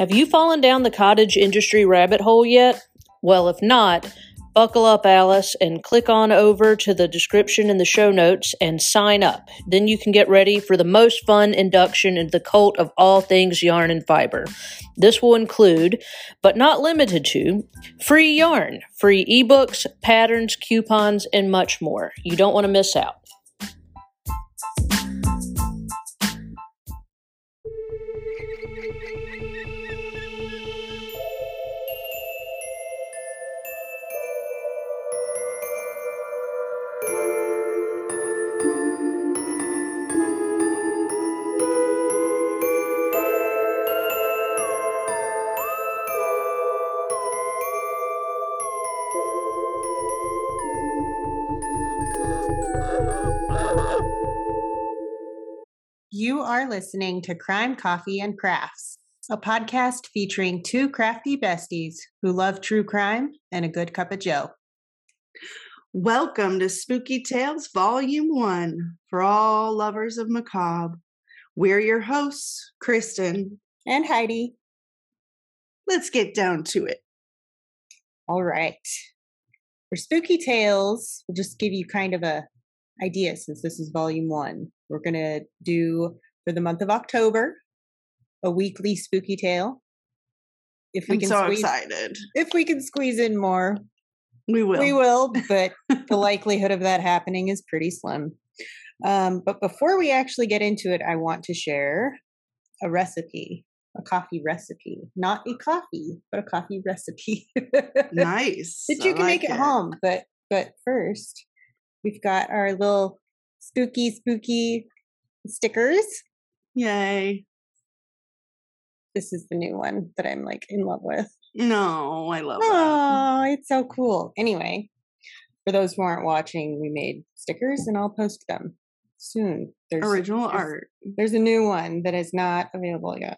Have you fallen down the cottage industry rabbit hole yet? Well, if not, buckle up, Alice, and click on over to the description in the show notes and sign up. Then you can get ready for the most fun induction into the cult of all things yarn and fiber. This will include, but not limited to, free yarn, free ebooks, patterns, coupons, and much more. You don't want to miss out. You are listening to Crime, Coffee, and Crafts, a podcast featuring two crafty besties who love true crime and a good cup of joe. Welcome to Spooky Tales Volume 1 for all lovers of macabre. We're your hosts, Kristen and Heidi. Let's get down to it. All right. For Spooky Tales, we'll just give you kind of a idea since this is Volume 1. We're going to do, for the month of October, a weekly spooky tale. If we I'm can so squeeze, excited. If we can squeeze in more, we will. We will, but the likelihood of that happening is pretty slim. But before we actually get into it, I want to share a recipe, a coffee recipe. Not a coffee, but a coffee recipe. Nice. That you can make at home. But first, we've got our little spooky stickers. Yay. This is the new one that I'm like in love with. No, I love that. Oh, it's so cool. Anyway, for those who aren't watching, we made stickers and I'll post them soon. Original art. There's a new one that is not available yet.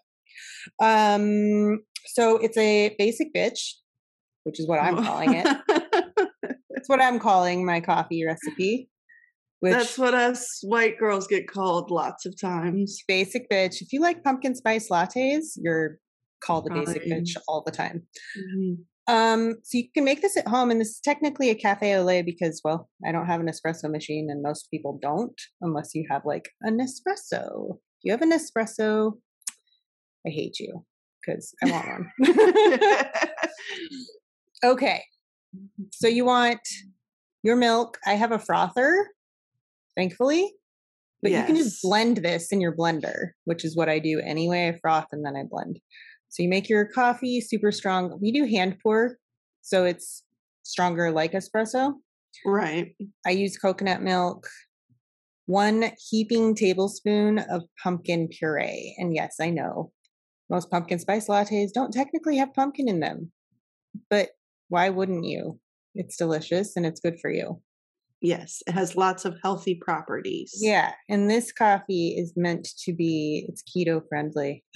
So it's a basic bitch, which is what I'm calling it. That's what I'm calling my coffee recipe. That's what us white girls get called lots of times. Basic bitch. If you like pumpkin spice lattes, you're called a basic bitch all the time. Mm-hmm. So you can make this at home, and this is technically a cafe au lait because, well, I don't have an espresso machine, and most people don't unless you have like a Nespresso. If you have a Nespresso, I hate you because I want one. Okay. So you want your milk. I have a frother, thankfully, but You can just blend this in your blender, which is what I do anyway. I froth and then I blend. So you make your coffee super strong. We do hand pour, so it's stronger like espresso. Right. I use coconut milk, 1 heaping tablespoon of pumpkin puree. And yes, I know most pumpkin spice lattes don't technically have pumpkin in them, but why wouldn't you? It's delicious and it's good for you. Yes, it has lots of healthy properties. Yeah, and this coffee is meant to be, it's keto friendly.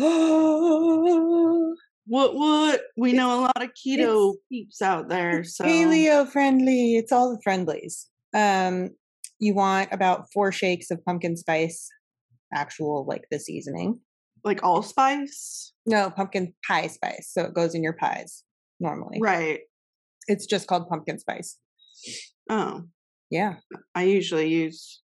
What? We know a lot of keto peeps out there. So paleo friendly. It's all the friendlies. You want about 4 shakes of pumpkin spice, actual like the seasoning. Like allspice? No, pumpkin pie spice. So it goes in your pies normally. Right. It's just called pumpkin spice. Oh. Yeah. I usually use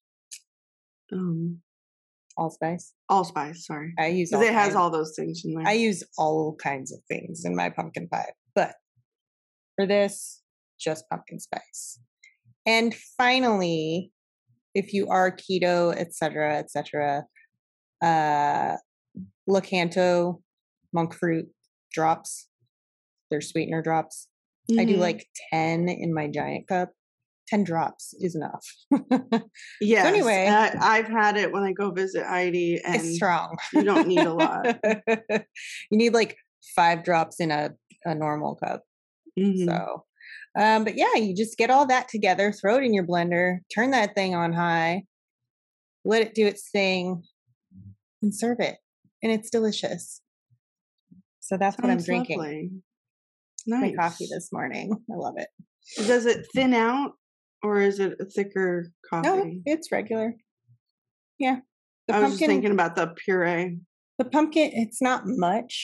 allspice. Allspice, sorry. I use because it has all those things in there. I use all kinds of things in my pumpkin pie, but for this, just pumpkin spice. And finally, if you are keto, etc., Lakanto monk fruit drops. They're sweetener drops. Mm-hmm. I do like 10 in my giant cup. 10 drops is enough. Yes. So anyway, I've had it when I go visit Heidi, and it's strong. You don't need a lot. You need like 5 drops in a normal cup. Mm-hmm. So, but yeah, you just get all that together, throw it in your blender, turn that thing on high, let it do its thing, and serve it. And it's delicious. So that's what I'm drinking. Lovely. Nice. My coffee this morning. I love it. Does it thin out, or is it a thicker coffee? No, it's regular. Yeah. I was just thinking about the puree. The pumpkin, it's not much.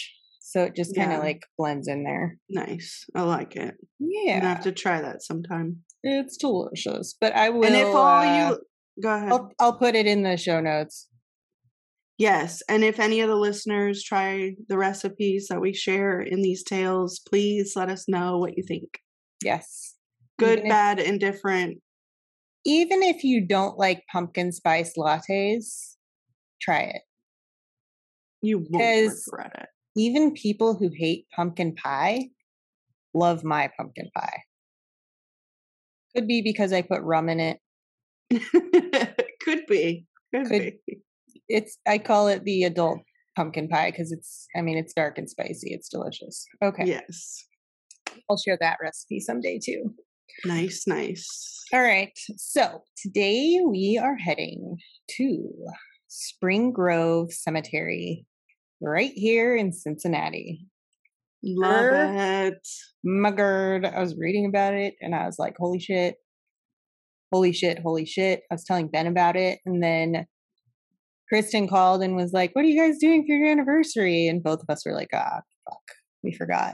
So it just kind of Yeah. like blends in there. Nice. I like it. I'm Yeah, gonna have to try that sometime. it's delicious. But I will. And if all you go ahead. I'll put it in the show notes. Yes, and if any of the listeners try the recipes that we share in these tales, please let us know what you think. Yes. Good, Even if- bad, indifferent. Even if you don't like pumpkin spice lattes, try it. You won't 'Cause- regret it. Even people who hate pumpkin pie love my pumpkin pie. Could be because I put rum in it. Could be. Could be. I call it the adult pumpkin pie because it's dark and spicy. It's delicious. Okay. Yes. I'll share that recipe someday too. Nice, nice. All right. So today we are heading to Spring Grove Cemetery right here in Cincinnati. Love it. Muggard. I was reading about it and I was like, holy shit. Holy shit. Holy shit. I was telling Ben about it. And then Kristen called and was like, what are you guys doing for your anniversary? And both of us were like, fuck, we forgot.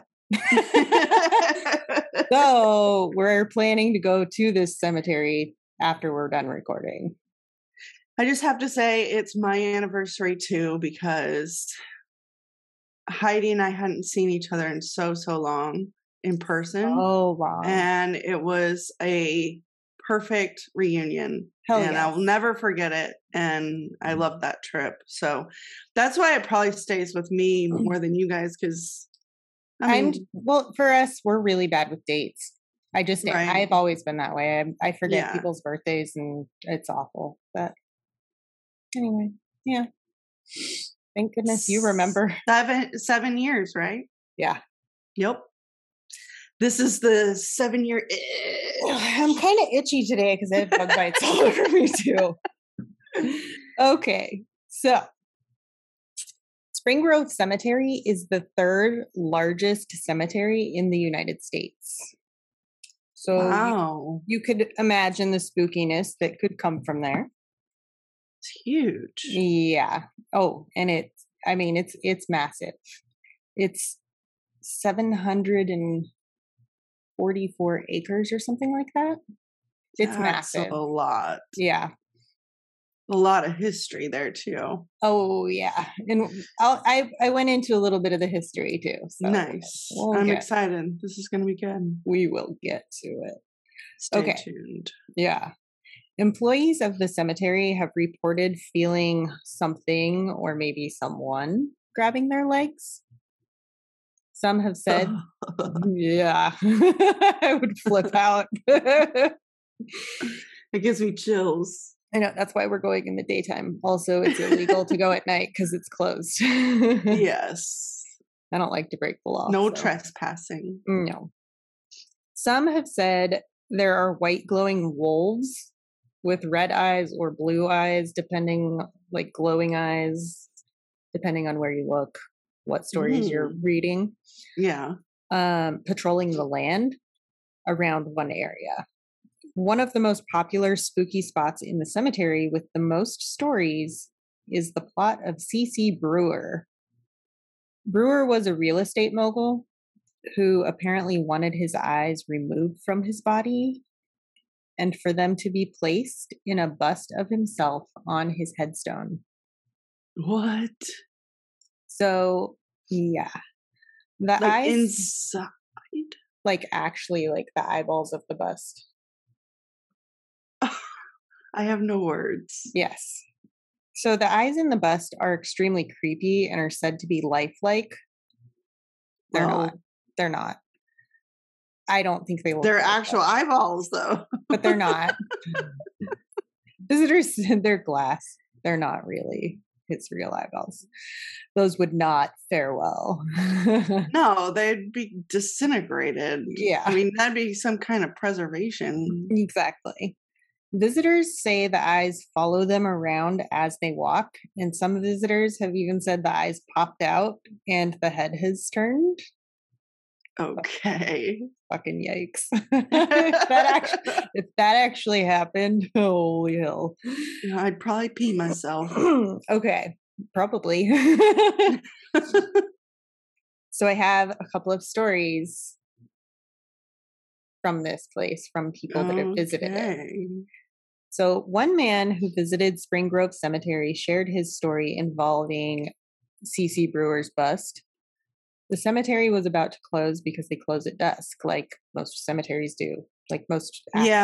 So we're planning to go to this cemetery after we're done recording. I just have to say it's my anniversary too, because Heidi and I hadn't seen each other in so long in person. Oh, wow. And it was a perfect reunion. Hell and yes. I'll never forget it. And I love that trip. So that's why it probably stays with me more than you guys, because well, for us, we're really bad with dates. Right. I've always been that way. I forget people's birthdays and it's awful. But anyway, yeah. Thank goodness you remember. 7 years, right? Yeah. Yep. This is the 7-year. I'm kind of itchy today because I have bug bites all over me too. Okay, so Spring Grove Cemetery is the third largest cemetery in the United States. So wow. you could imagine the spookiness that could come from there. It's huge. Yeah. Oh, and it's massive. It's 744 acres or something like that. It's massive. A lot. Yeah. A lot of history there too. Oh yeah, and I went into a little bit of the history too. So nice. I'm excited. This is going to be good. We will get to it. Stay tuned. Yeah. Employees of the cemetery have reported feeling something or maybe someone grabbing their legs. Some have said, yeah, I would flip out. It gives me chills. I know, that's why we're going in the daytime. Also, it's illegal to go at night because it's closed. Yes. I don't like to break the law. No trespassing. No. Some have said there are white glowing wolves with red eyes or blue eyes, glowing eyes, depending on where you look, what stories you're reading. Yeah. Patrolling the land around one area. One of the most popular spooky spots in the cemetery with the most stories is the plot of C.C. Brewer. Brewer was a real estate mogul who apparently wanted his eyes removed from his body and for them to be placed in a bust of himself on his headstone. What? So, yeah. The eyes inside? Actually, the eyeballs of the bust. I have no words. Yes. So the eyes in the bust are extremely creepy and are said to be lifelike. They're not. They're not. I don't think they look. They're actual eyeballs, though. But they're not. Visitors said they're glass. They're not really his real eyeballs. Those would not fare well. No, they'd be disintegrated. Yeah. I mean, that'd be some kind of preservation. Exactly. Visitors say the eyes follow them around as they walk, and some visitors have even said the eyes popped out and the head has turned. Okay. Fucking yikes. If that actually happened, holy hell. Yeah, I'd probably pee myself. Okay, probably. So I have a couple of stories from this place, from people that have visited it. So one man who visited Spring Grove Cemetery shared his story involving C.C. Brewer's bust. The cemetery was about to close because they close at dusk, like most cemeteries do. Like most.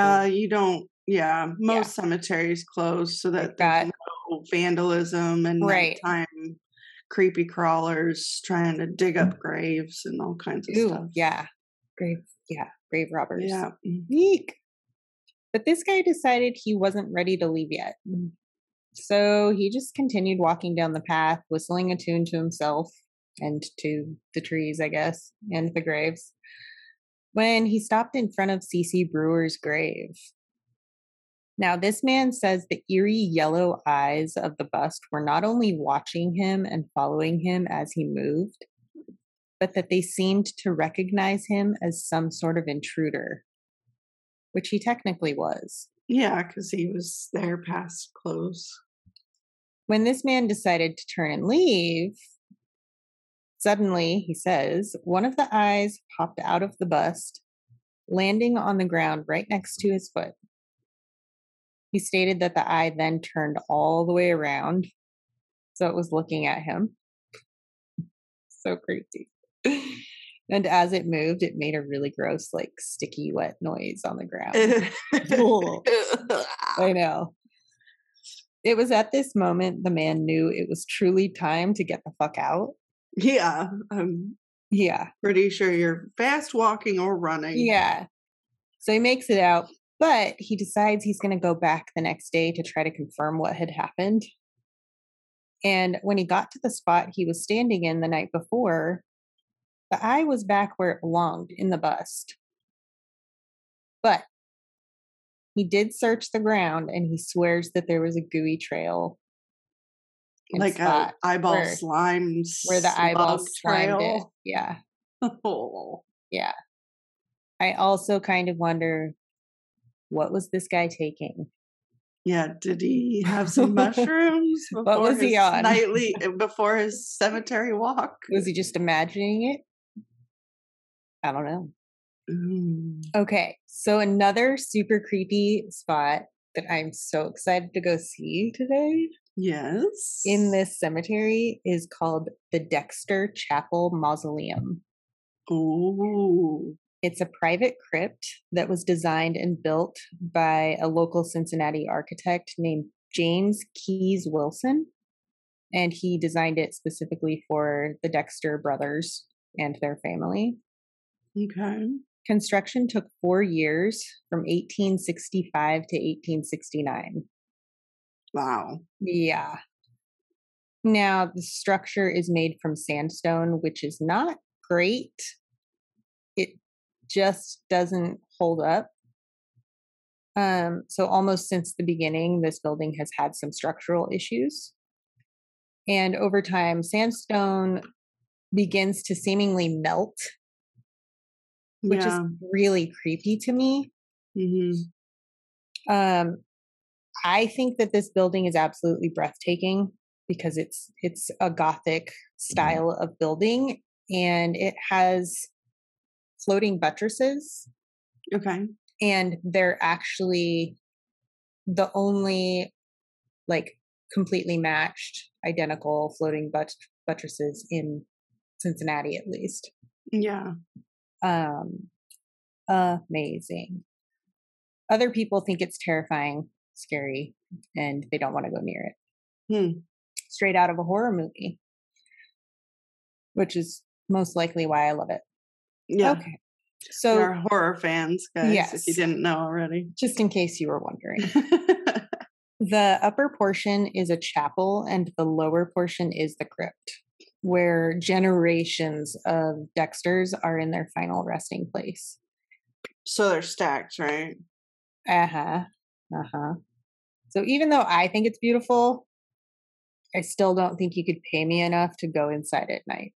Most cemeteries close so that there's no vandalism and nighttime creepy crawlers trying to dig up graves and all kinds of stuff. Yeah. Grave robbers. Yeah. Eek. But this guy decided he wasn't ready to leave yet. So he just continued walking down the path, whistling a tune to himself and to the trees, I guess, and the graves, when he stopped in front of C.C. Brewer's grave. Now, this man says the eerie yellow eyes of the bust were not only watching him and following him as he moved, but that they seemed to recognize him as some sort of intruder, which he technically was. Yeah, because he was there past close. When this man decided to turn and leave, suddenly, he says, one of the eyes popped out of the bust, landing on the ground right next to his foot. He stated that the eye then turned all the way around, so it was looking at him. So creepy. And as it moved, it made a really gross, like, sticky, wet noise on the ground. I know. It was at this moment the man knew it was truly time to get the fuck out. Yeah. Yeah. Pretty sure you're fast walking or running. Yeah. So he makes it out, but he decides he's going to go back the next day to try to confirm what had happened. And when he got to the spot he was standing in the night before, the eye was back where it belonged, in the bust. But he did search the ground, and he swears that there was a gooey trail. Like a eyeball slime. Where the eyeball slimed it. Yeah. Oh. Yeah. I also kind of wonder, what was this guy taking? Yeah, did he have some mushrooms? What was he on? Before his cemetery walk? Was he just imagining it? I don't know. Okay, so another super creepy spot that I'm so excited to go see today. Yes. In this cemetery is called the Dexter Chapel Mausoleum. Ooh. It's a private crypt that was designed and built by a local Cincinnati architect named James Keyes Wilson. And he designed it specifically for the Dexter brothers and their family. Okay. Construction took 4 years, from 1865 to 1869. Wow. Yeah. Now, the structure is made from sandstone, which is not great. It just doesn't hold up. So almost since the beginning, this building has had some structural issues. And over time, sandstone begins to seemingly melt, which is really creepy to me. Mm-hmm. I think that this building is absolutely breathtaking because it's a Gothic style of building, and it has floating buttresses. Okay. And they're actually the only, like, completely matched, identical floating buttresses in Cincinnati, at least. Yeah. Amazing. Other people think it's terrifying, scary, and they don't want to go near it. Straight out of a horror movie, which is most likely why I love it. Yeah. Okay. So we are horror fans, guys, yes, if you didn't know already. Just in case you were wondering. The upper portion is a chapel and the lower portion is the crypt, where generations of Dexters are in their final resting place. So they're stacked, right? So even though I think it's beautiful, I still don't think you could pay me enough to go inside at night.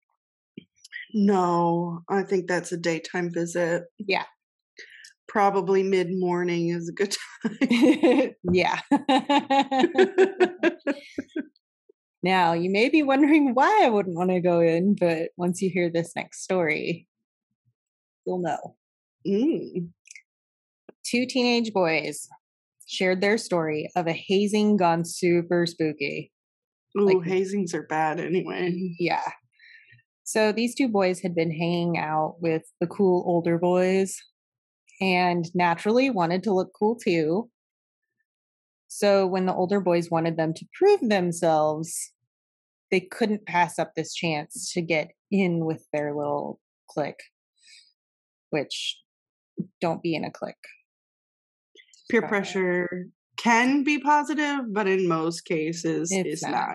No, I think that's a daytime visit. Yeah. Probably mid-morning is a good time. Yeah. Now, you may be wondering why I wouldn't want to go in, but once you hear this next story, you'll know. Mm. Two teenage boys shared their story of a hazing gone super spooky. Ooh, hazings are bad anyway. Yeah. So these two boys had been hanging out with the cool older boys and naturally wanted to look cool too. So when the older boys wanted them to prove themselves, they couldn't pass up this chance to get in with their little clique, which don't be in a clique. Peer pressure can be positive, but in most cases it's not.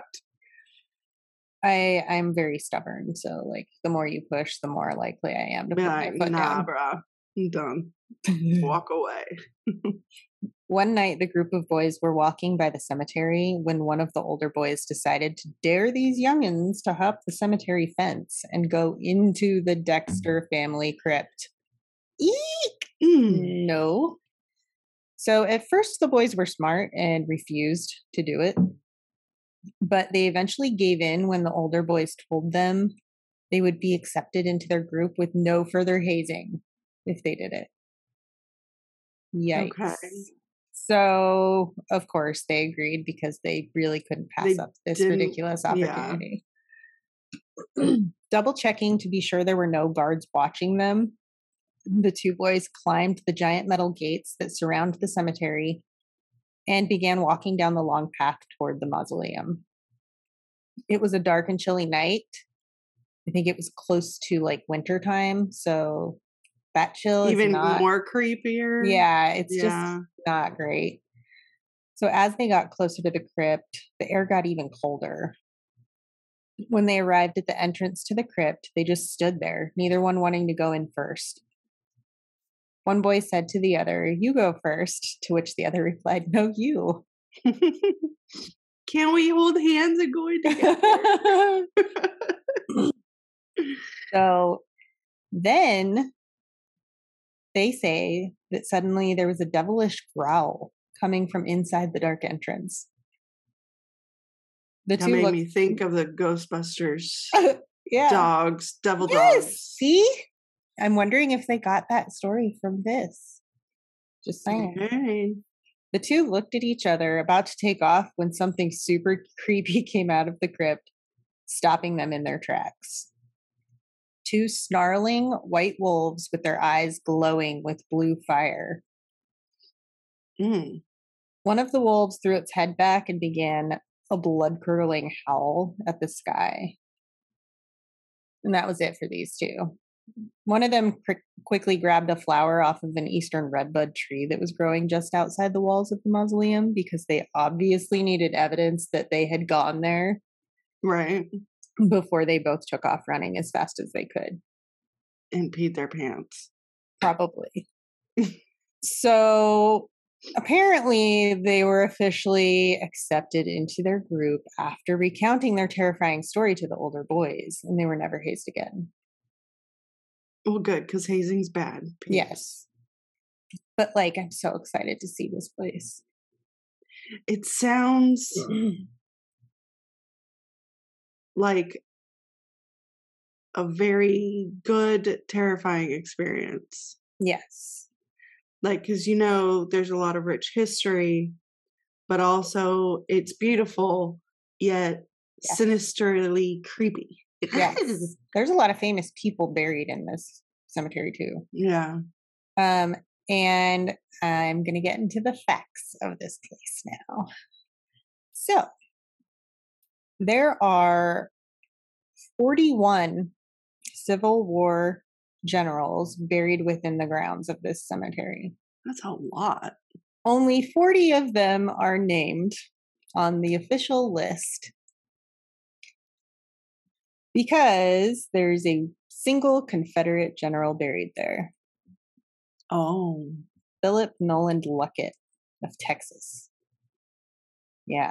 I'm very stubborn, so like the more you push, the more likely I am to put my foot down. Bruh, I'm done. Walk away. One night, the group of boys were walking by the cemetery when one of the older boys decided to dare these youngins to hop the cemetery fence and go into the Dexter family crypt. Eek! No. So at first, the boys were smart and refused to do it. But they eventually gave in when the older boys told them they would be accepted into their group with no further hazing if they did it. Yikes. Okay. So, of course, they agreed because they really couldn't pass up this ridiculous opportunity. Yeah. Double checking to be sure there were no guards watching them, the two boys climbed the giant metal gates that surround the cemetery and began walking down the long path toward the mausoleum. It was a dark and chilly night. I think it was close to like winter time, so that chill even is not, more creepier. Yeah, it's just not great. So as they got closer to the crypt, the air got even colder. When they arrived at the entrance to the crypt, they just stood there, neither one wanting to go in first. One boy said to the other, "You go first," to which the other replied, "No, you." Can't we hold hands and go in together? So then they say that suddenly there was a devilish growl coming from inside the dark entrance. That made me think of the Ghostbusters dogs, devil dogs. See? I'm wondering if they got that story from this. Just saying. Okay. The two looked at each other, about to take off, when something super creepy came out of the crypt, stopping them in their tracks. Two snarling white wolves with their eyes glowing with blue fire. One of the wolves threw its head back and began a blood-curdling howl at the sky. And that was it for these two. One of them quickly grabbed a flower off of an eastern redbud tree that was growing just outside the walls of the mausoleum because they obviously needed evidence that they had gone there. Right. Before they both took off running as fast as they could. And peed their pants. Probably. So apparently they were officially accepted into their group after recounting their terrifying story to the older boys, and they were never hazed again. Well, good, because hazing's bad. Yes. But, like, I'm so excited to see this place. It sounds like a very good, terrifying experience. Yes. Like, because, there's a lot of rich history, but also it's beautiful, yet sinisterly creepy. Yes. There's a lot of famous people buried in this cemetery too. Yeah. And I'm going to get into the facts of this place now. So, there are 41 Civil War generals buried within the grounds of this cemetery. That's a lot. Only 40 of them are named on the official list because there's a single Confederate general buried there. Oh. Philip Noland Luckett of Texas. Yeah.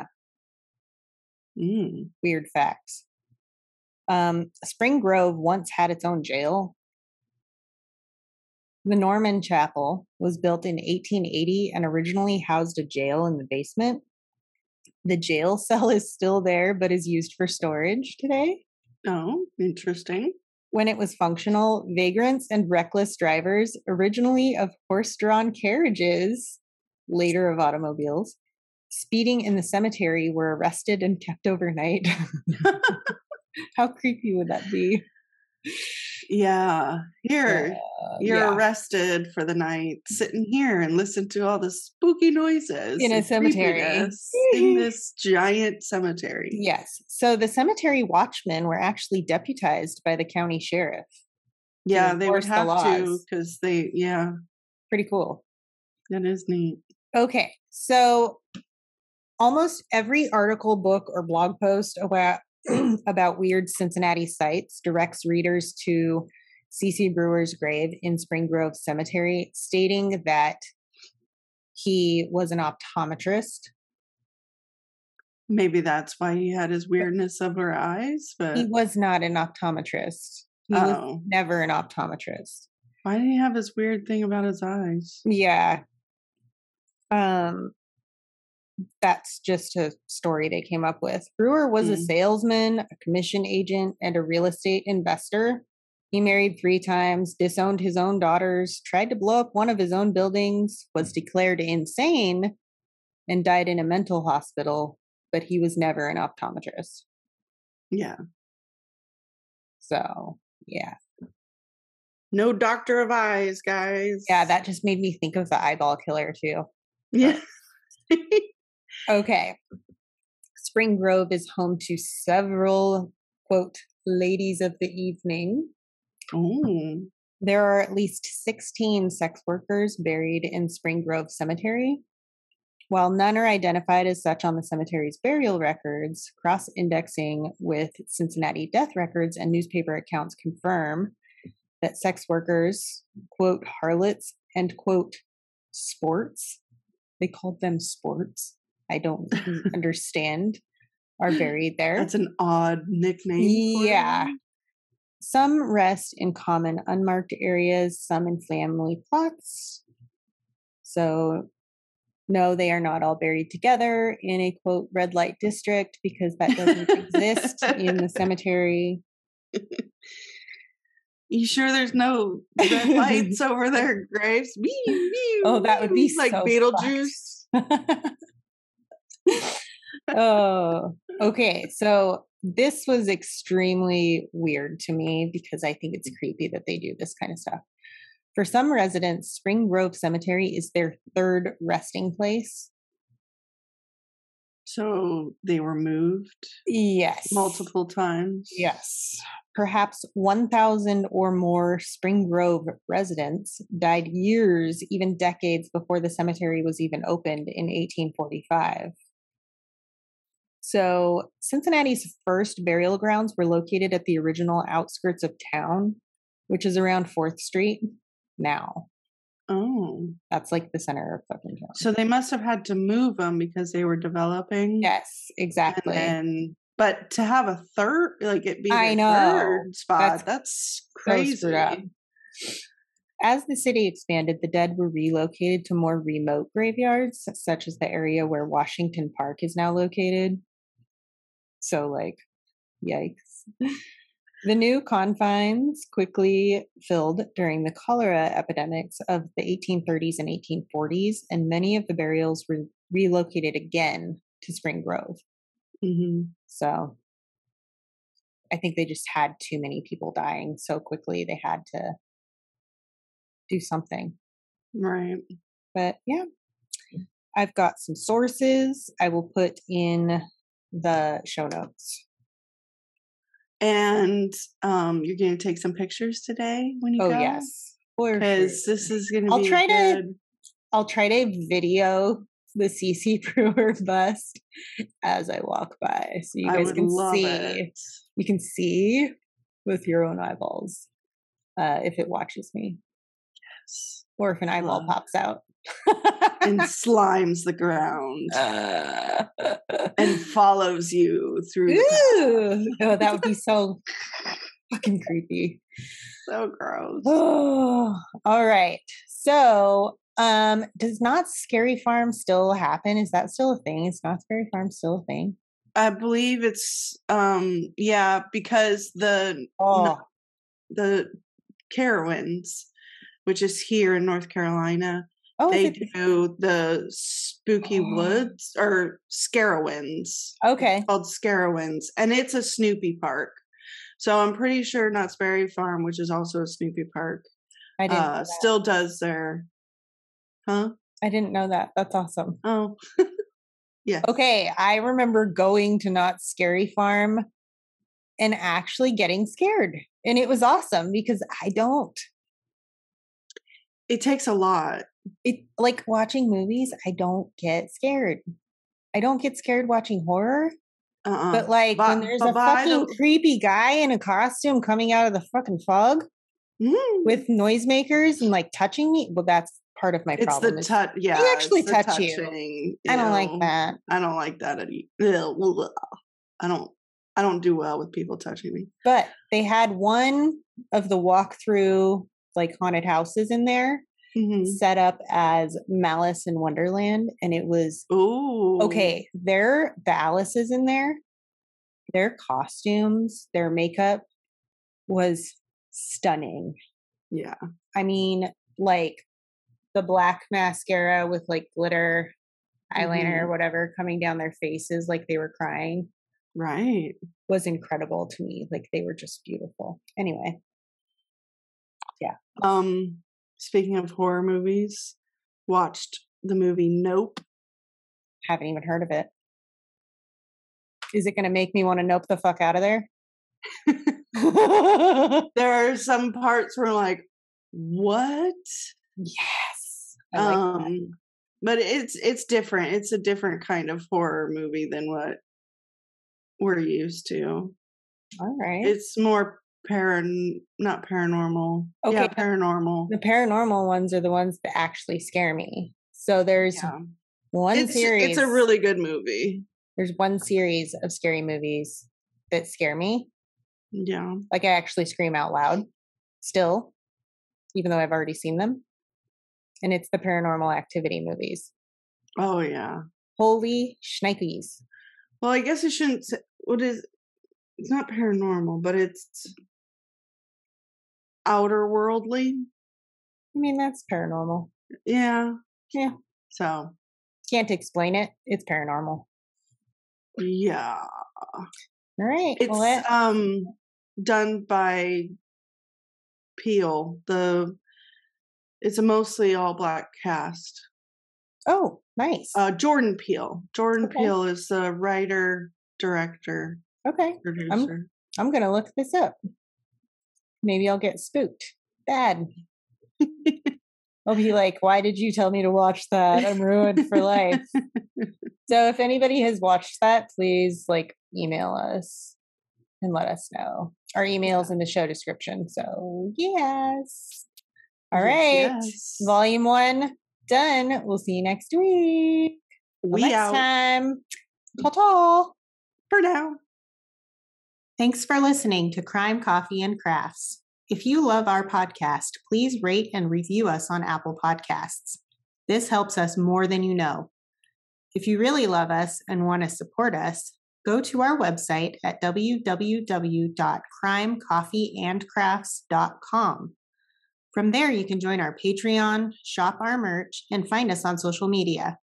Weird facts. Spring Grove once had its own jail. The Norman Chapel was built in 1880 and originally housed a jail in the basement. The jail cell is still there, but is used for storage today. Oh, interesting. When it was functional, vagrants and reckless drivers, originally of horse-drawn carriages, later of automobiles, speeding in the cemetery were arrested and kept overnight. How creepy would that be? Yeah. Here, you're yeah. arrested for the night, sitting here and listen to all the spooky noises In a and cemetery. creepiness in this giant cemetery. Yes. So the cemetery watchmen were actually deputized by the county sheriff. Yeah, they would enforce the have to laws. because they, yeah, Pretty cool. that is neat. Okay. So almost every article, book, or blog post about weird Cincinnati sites directs readers to C.C. Brewer's grave in Spring Grove Cemetery, stating that he was an optometrist. Maybe that's why he had his weirdness of her eyes, but He was not an optometrist. He was never an optometrist. Why did he have this weird thing about his eyes? Yeah. That's just a story they came up with. Brewer was a salesman, a commission agent, and a real estate investor. He married 3 times, disowned his own daughters, tried to blow up one of his own buildings, was declared insane, and died in a mental hospital, but he was never an optometrist. Yeah. So, yeah. No doctor of eyes, guys. Yeah, that just made me think of the eyeball killer, too. Yeah. Okay. Spring Grove is home to several, quote, ladies of the evening. Oh. There are at least 16 sex workers buried in Spring Grove Cemetery. While none are identified as such on the cemetery's burial records, cross-indexing with Cincinnati death records and newspaper accounts confirm that sex workers, quote, harlots, and, quote, sports, they called them sports, I don't understand, are buried there. That's an odd nickname. Yeah. Some rest in common unmarked areas, some in family plots. So, no, they are not all buried together in a, quote, red light district, because that doesn't exist in the cemetery. You sure there's no red lights over their graves? Oh, that would be like so Beetlejuice. Oh, okay. So this was extremely weird to me because I think it's creepy that they do this kind of stuff. For some residents, Spring Grove Cemetery is their 3rd resting place. So they were moved? Yes. Multiple times? Yes. Perhaps 1,000 or more Spring Grove residents died years, even decades before the cemetery was even opened in 1845. So Cincinnati's first burial grounds were located at the original outskirts of town, which is around 4th Street now. Oh. That's like the center of fucking town. So they must have had to move them because they were developing. Yes, exactly. But to have a third, like it be the third spot, that's crazy. So as the city expanded, the dead were relocated to more remote graveyards, such as the area where Washington Park is now located. So, like, yikes. The new confines quickly filled during the cholera epidemics of the 1830s and 1840s, and many of the burials were relocated again to Spring Grove. Mm-hmm. So I think they just had too many people dying so quickly. They had to do something. Right. But yeah, I've got some sources I will put in the show notes. And you're going to take some pictures today when you go? Oh, yes. Because this is going to be good. I'll try to video the C.C. Brewer bust as I walk by, so you guys can see. It. You can see with your own eyeballs if it watches me. Yes. Or if an eyeball pops out. And slimes the ground. And follows you through. Ooh! Oh, that would be so fucking creepy. So gross. Oh, all right. So Does Not Scary Farm still happen? Is that still a thing? Is Not Scary Farm still a thing? I believe it's yeah, because the Carowinds, which is here in North Carolina, they do the Spooky Woods or Scarowinds. Okay. It's called Scarowinds, and it's a Snoopy park. So I'm pretty sure Knott's Berry Farm, which is also a Snoopy park, I didn't still does their. Huh? I didn't know that. That's awesome. Oh. Yeah. Okay, I remember going to Knott's Scary Farm and actually getting scared. And it was awesome because I don't. It takes a lot. It like watching movies, I don't get scared. I don't get scared watching horror. But like when there's a fucking creepy guy in a costume coming out of the fucking fog with noisemakers and like touching me, well, that's part of my problem. It's the touch. Yeah, they actually touch you. I don't like that. I don't like that. I don't do well with people touching me. But they had one of the walkthrough like haunted houses in there set up as Malice in Wonderland, and it was okay. The Alice's in there, their costumes, their makeup was stunning. Yeah, I mean, like the black mascara with like glitter eyeliner or whatever coming down their faces like they were crying. Right. Was incredible to me. Like they were just beautiful. Anyway. Yeah. Speaking of horror movies, watched the movie Nope. Haven't even heard of it. Is it going to make me want to nope the fuck out of there? There are some parts where like, what? Yes. I like that. But it's different. It's a different kind of horror movie than what we're used to. All right. It's more not paranormal. Okay. Yeah, paranormal. The paranormal ones are the ones that actually scare me. So there's one series. It's a really good movie. There's one series of scary movies that scare me. Yeah. Like I actually scream out loud still, even though I've already seen them. And it's the Paranormal Activity movies. Oh, yeah. Holy shnikes. Well, I guess I shouldn't say, it's not paranormal, but it's outer worldly. I mean, that's paranormal. Yeah. Yeah. So. Can't explain it. It's paranormal. Yeah. All right. It's done by Peele. It's a mostly all black cast. Oh, nice. Jordan Peele. Jordan Peele is the writer, director, producer. I'm gonna look this up. Maybe I'll get spooked. Bad. I'll be like, why did you tell me to watch that? I'm ruined for life. So if anybody has watched that, please like email us and let us know. Our email's in the show description. So yes. All right. Yes. Volume 1 done. We'll see you next week. Next time. Ta-ta. For now. Thanks for listening to Crime, Coffee, and Crafts. If you love our podcast, please rate and review us on Apple Podcasts. This helps us more than you know. If you really love us and want to support us, go to our website at www.crimecoffeeandcrafts.com. From there, you can join our Patreon, shop our merch, and find us on social media.